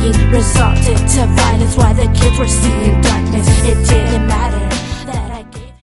resulted to violence while the kids were seeing darkness. It didn't matter